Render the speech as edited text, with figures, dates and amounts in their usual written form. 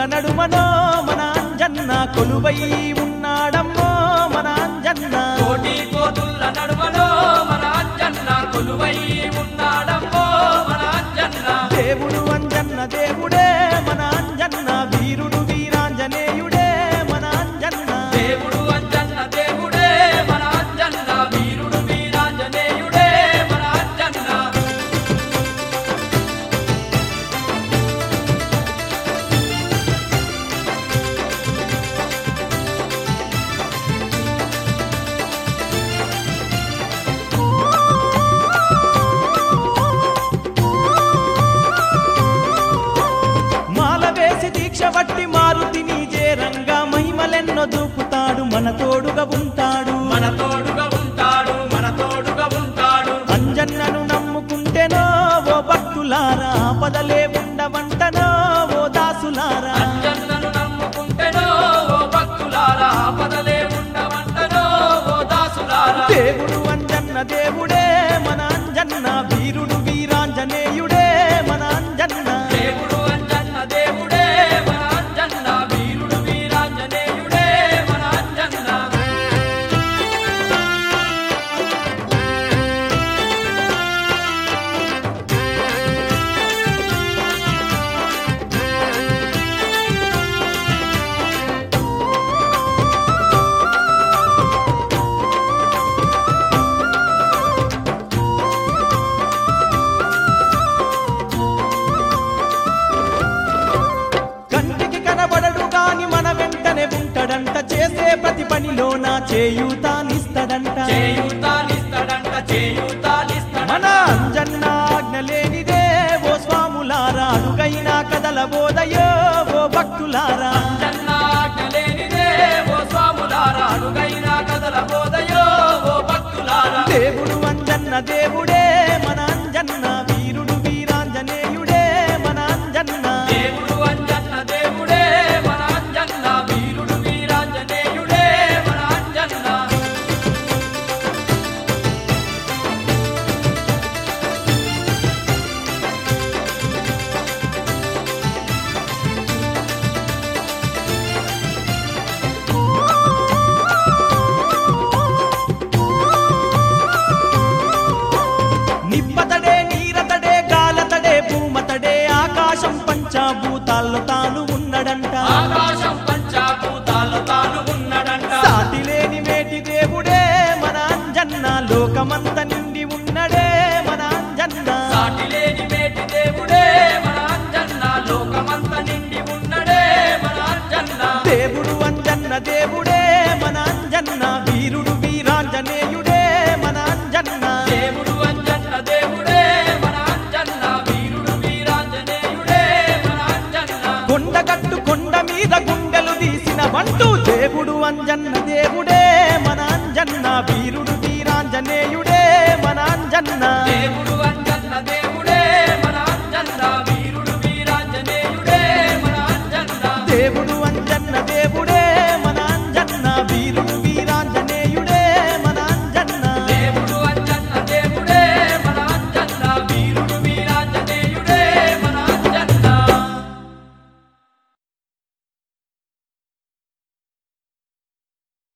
నడుమనో మన అంజన్న కొలువై ఉన్నాడమ్మో మన అంజన్న కోటి కోతుల నడుమలో మన అంజన్న కొలువై ఉన్నాడమ్మో మన అంజన్న దేవుడు అంజన్న దేవుడే మన అంజన్న వీరుడు వీరాంజనేయుడే మన అంజన్న దేవుడు అంజన్న దేవుడే మన అంజన్న వీరుడు వీరాంజనేయుడే మన అంజన్న దీక్ష వట్టి మారుతిని చేరంగా మహిమలెన్నో దూపుతాడు మన తోడుగా ఉంటాడు మన తోడుగా ఉంటాడు మన తోడుగా ఉంటాడు అంజన్నను నమ్ముకుంటేనో ఓ భక్తులారా ఆపదలే ఉండవంటనో ఓ దాసులారా అంజన్నను నమ్ముకుంటేనో ఓ భక్తులారా ఆపదలే ఉండవంటనో ఓ దాసులారా దేవుడు అంజన్న దేవుడే మన అంజన్న వీరుడు వీరాంజనేయుడే మన అంజన్న దేవుడు అంజన్న దేవుడే మన అంజన్న వీరుడు వీరాంజనేయుడే మన అంజన్న కంటికి కనబడడు గాని మన వెంటనే ఉంటాడంట చేసే ప్రతి పనిలోన చేయూతానిస్తాడంట చేయూతానిస్తాడంట చేయూతానిస్తాడంట మన అంజన్న ఆజ్ఞ లేనిదే ఓ స్వాములారా అడుగైనా కదలబోదయో ఓ భక్తులారా అంజన్న ఆజ్ఞ లేనిదే ఓ స్వాములారా అడుగైనా కదలబోదయో ఓ భక్తులారా దేవుడు అంజన్న దేవుడే మన అంజన్న వీరుడు వీరాంజనేయుడే మన అంజన్న దేవుడు అంజన్న దేవుడే మన అంజన్న వీరుడు వీరాంజనేయుడే మన అంజన్న నిప్పతడే నీరతడే గాలతడే భూమతడే ఆకాశం పంచభూతాల్లో తాను ఉన్నడంట ఆకాశం పంచభూతాల్లో తాను ఉన్నడంట సాటి లేని మేటి దేవుడే మన అంజన్న లోకమంత నిండి ఉన్నడే మన అంజన్న సాటి లేని మేటి దేవుడే మన అంజన్న లోకమంత నిండి ఉన్నడే మన అంజన్న దేవుడు అంజన్న దేవుడే మన అంజన్న వీరుడు వీరాంజనేయుడే మన అంజన్న దేవుడు అంజన్న దేవుడే మన అంజన్న వీరుడు వీరాంజనేయుడే మన అంజన్న కొండగట్టు కొండ మీద గుండెలు తీసిన బంటు దేవుడు అంజన్న దేవుడే మన అంజన్న వీరుడు వీరాంజనేయుడే మన అంజన్న దేవుడు